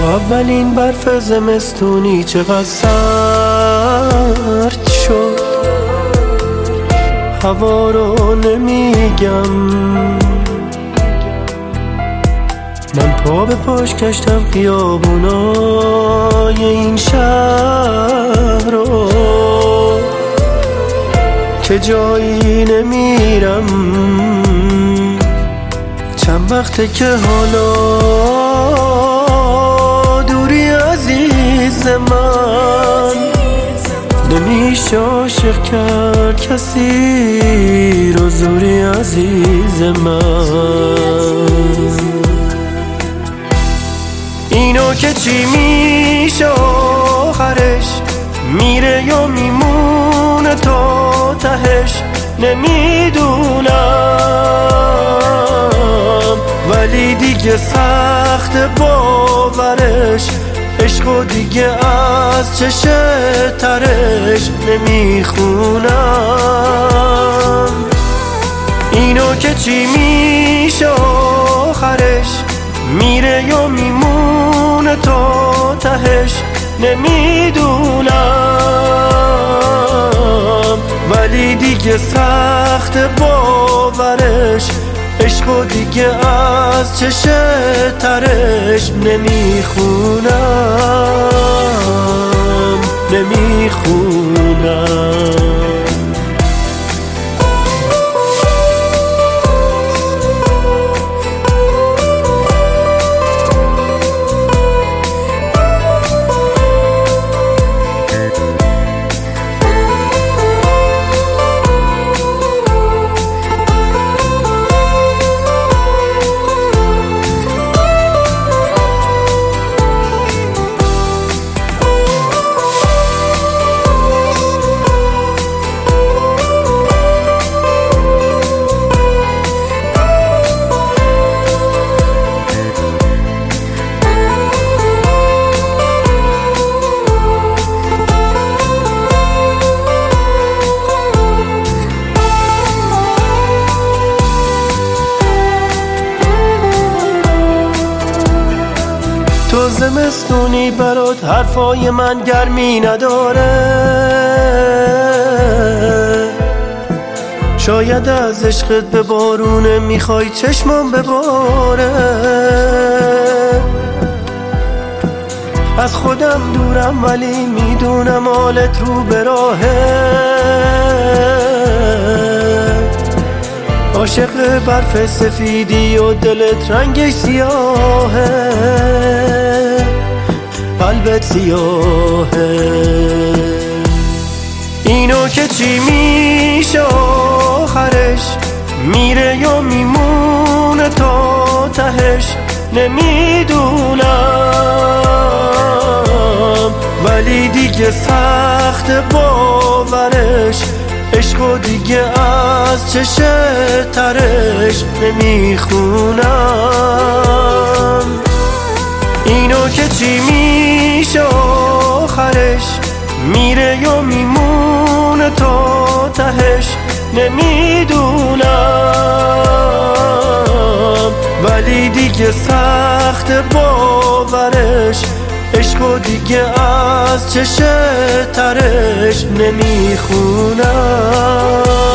اولین برف زمستونی چقدر سرد شد، هوا رو نمیگم، من پا به پاش کشتم خیابونای این شهر رو که جایی نمیرم. چند وقته که حالا دوری عزیز من، نمیشه عاشق کرد کسی رو زوری عزیز من. اینو که چی میشه آخرش، میره یا میمونه تا تهش نمیدونم، ولی دیگه سخت باورش، عشقو دیگه از چشه ترش نمیخونم. اینو که چی میشه آخرش، میره یا میمونه تا تهش نمیدونم، ولی دیگه سخت باورش، عشقو دیگه از چشه ترش نمیخونم. تو زمستونی برات حرفای من گرمی نداره، شاید از عشقت به بارونه میخوای چشمام بباره. از خودم دورم ولی میدونم حالت رو به راهه، عاشق برف سفیدی و دلت رنگش سیاهه، قلبت سیاهه. اینو که چی میشه آخرش، میره یا میمونه تا تهش نمیدونم، ولی دیگه سخت باورش، عشقو دیگه از چشه ترش نمیخونم. اینو که چی میشه آخرش، میره یا میمونه تا تهش نمیدونم، ولی دیگه سخت باورش، عشقو دیگه از چشه ترش نمیخونم.